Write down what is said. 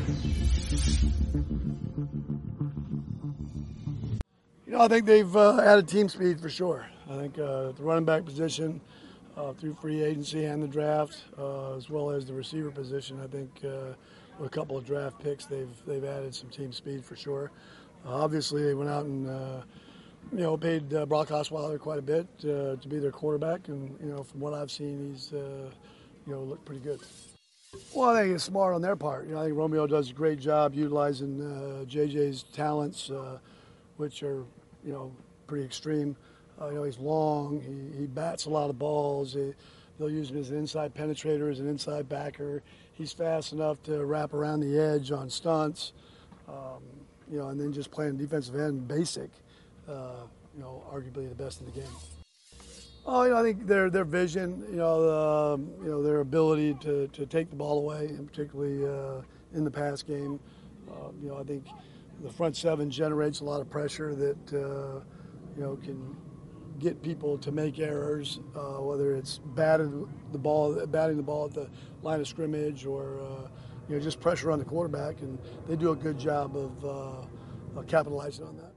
I think they've added team speed for sure. I think the running back position through free agency and the draft, as well as the receiver position, I think with a couple of draft picks, they've added some team speed for sure. Obviously, they went out and paid Brock Osweiler quite a bit to be their quarterback, and from what I've seen, he's looked pretty good. Well, I think it's smart on their part. I think Romeo does a great job utilizing JJ's talents, which are pretty extreme. He's long. He bats a lot of balls. They'll use him as an inside penetrator, as an inside backer. He's fast enough to wrap around the edge on stunts, and then just playing defensive end, basic. Arguably the best in the game. Oh, I think their vision, their ability to take the ball away, and particularly in the pass game. I think the front seven generates a lot of pressure that can get people to make errors, whether it's batting the ball at the line of scrimmage or just pressure on the quarterback, and they do a good job of capitalizing on that.